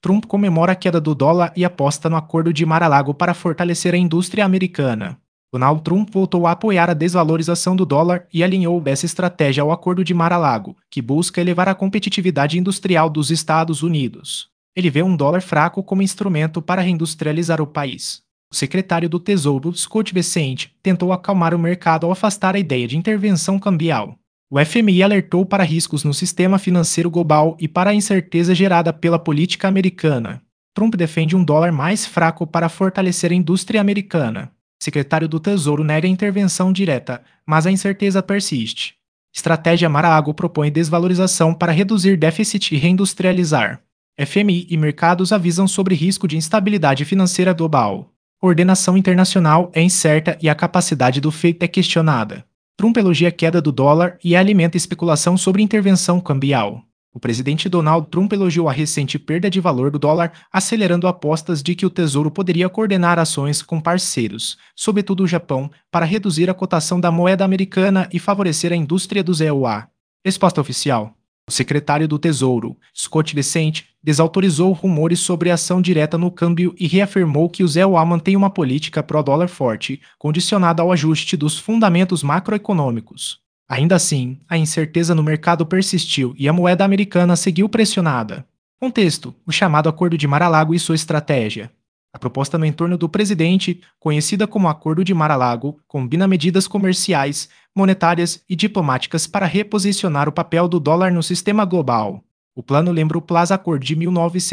Trump comemora a queda do dólar e aposta no acordo de Mar-a-Lago para fortalecer a indústria americana. Donald Trump voltou a apoiar a desvalorização do dólar e alinhou essa estratégia ao acordo de Mar-a-Lago, que busca elevar a competitividade industrial dos Estados Unidos. Ele vê um dólar fraco como instrumento para reindustrializar o país. O secretário do Tesouro, Scott Bessent, tentou acalmar o mercado ao afastar a ideia de intervenção cambial. O FMI alertou para riscos no sistema financeiro global e para a incerteza gerada pela política americana. Trump defende um dólar mais fraco para fortalecer a indústria americana. O secretário do Tesouro nega a intervenção direta, mas a incerteza persiste. Estratégia Mar-a-Lago propõe desvalorização para reduzir déficit e reindustrializar. FMI e mercados avisam sobre risco de instabilidade financeira global. Coordenação internacional é incerta e a capacidade do FED é questionada. Trump elogia a queda do dólar e alimenta especulação sobre intervenção cambial. O presidente Donald Trump elogiou a recente perda de valor do dólar, acelerando apostas de que o Tesouro poderia coordenar ações com parceiros, sobretudo o Japão, para reduzir a cotação da moeda americana e favorecer a indústria dos EUA. Resposta oficial. O secretário do Tesouro, Scott Bessent, desautorizou rumores sobre ação direta no câmbio e reafirmou que os EUA mantêm uma política pró-dólar forte, condicionada ao ajuste dos fundamentos macroeconômicos. Ainda assim, a incerteza no mercado persistiu e a moeda americana seguiu pressionada. Contexto: o chamado Acordo de Mar-a-Lago e sua estratégia. A proposta no entorno do presidente, conhecida como Acordo de Mar-a-Lago, combina medidas comerciais, monetárias e diplomáticas para reposicionar o papel do dólar no sistema global. O plano lembra o Plaza Accord de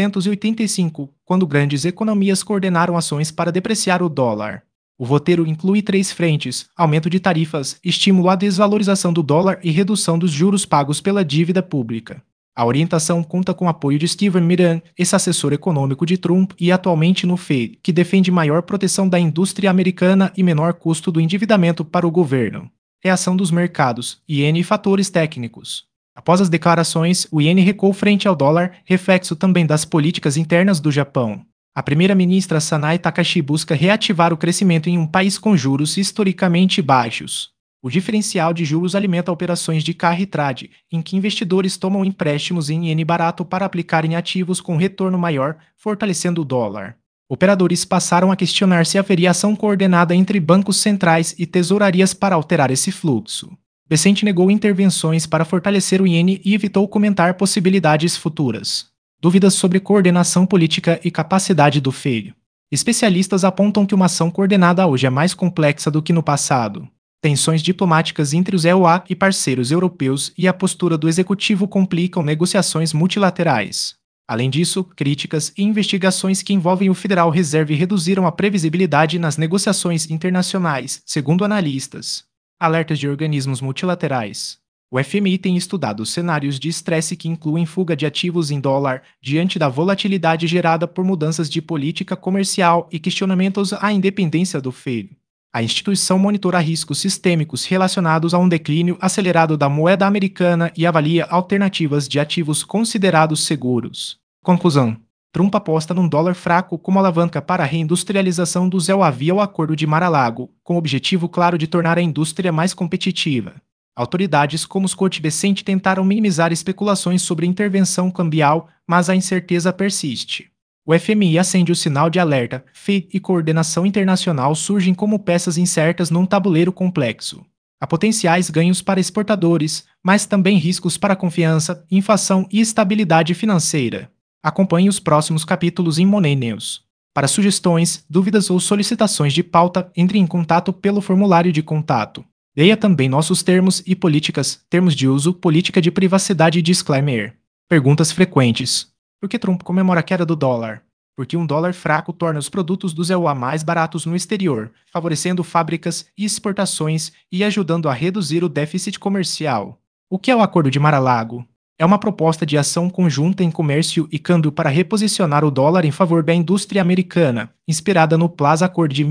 1985, quando grandes economias coordenaram ações para depreciar o dólar. O roteiro inclui 3 frentes: aumento de tarifas, estímulo à desvalorização do dólar e redução dos juros pagos pela dívida pública. A orientação conta com o apoio de Steven Mnuchin, ex-assessor econômico de Trump e atualmente no FED, que defende maior proteção da indústria americana e menor custo do endividamento para o governo. Reação dos mercados, iene e fatores técnicos. Após as declarações, o iene recuou frente ao dólar, reflexo também das políticas internas do Japão. A primeira-ministra Sanae Takahashi busca reativar o crescimento em um país com juros historicamente baixos. O diferencial de juros alimenta operações de carry trade, em que investidores tomam empréstimos em iene barato para aplicar em ativos com retorno maior, fortalecendo o dólar. Operadores passaram a questionar se haveria ação coordenada entre bancos centrais e tesourarias para alterar esse fluxo. Bessent negou intervenções para fortalecer o iene e evitou comentar possibilidades futuras. Dúvidas sobre coordenação política e capacidade do FED. Especialistas apontam que uma ação coordenada hoje é mais complexa do que no passado. Tensões diplomáticas entre os EUA e parceiros europeus e a postura do executivo complicam negociações multilaterais. Além disso, críticas e investigações que envolvem o Federal Reserve reduziram a previsibilidade nas negociações internacionais, segundo analistas. Alertas de organismos multilaterais. O FMI tem estudado cenários de estresse que incluem fuga de ativos em dólar diante da volatilidade gerada por mudanças de política comercial e questionamentos à independência do FED. A instituição monitora riscos sistêmicos relacionados a um declínio acelerado da moeda americana e avalia alternativas de ativos considerados seguros. Conclusão: Trump aposta num dólar fraco como alavanca para a reindustrialização do EUA via o Acordo de Mar-a-Lago, com o objetivo claro de tornar a indústria mais competitiva. Autoridades como Scott Bessent tentaram minimizar especulações sobre intervenção cambial, mas a incerteza persiste. O FMI acende o sinal de alerta, FED e coordenação internacional surgem como peças incertas num tabuleiro complexo. Há potenciais ganhos para exportadores, mas também riscos para a confiança, inflação e estabilidade financeira. Acompanhe os próximos capítulos em Money News. Para sugestões, dúvidas ou solicitações de pauta, entre em contato pelo formulário de contato. Leia também nossos termos e políticas, termos de uso, política de privacidade e disclaimer. Perguntas frequentes. Por que Trump comemora a queda do dólar? Porque um dólar fraco torna os produtos do EUA mais baratos no exterior, favorecendo fábricas e exportações e ajudando a reduzir o déficit comercial. O que é o Acordo de Mar-a-Lago? É uma proposta de ação conjunta em comércio e câmbio para reposicionar o dólar em favor da indústria americana, inspirada no Plaza Accord de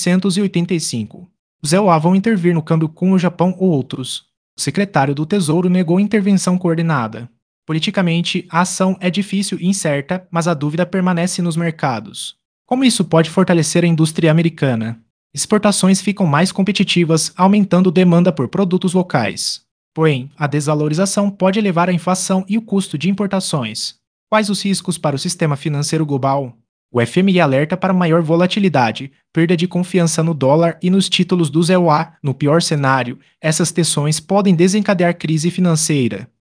1985. Os EUA vão intervir no câmbio com o Japão ou outros. O secretário do Tesouro negou intervenção coordenada. Politicamente, a ação é difícil e incerta, mas a dúvida permanece nos mercados. Como isso pode fortalecer a indústria americana? Exportações ficam mais competitivas, aumentando demanda por produtos locais. Porém, a desvalorização pode elevar a inflação e o custo de importações. Quais os riscos para o sistema financeiro global? O FMI alerta para maior volatilidade, perda de confiança no dólar e nos títulos do ZEUA. No pior cenário, essas tensões podem desencadear crise financeira.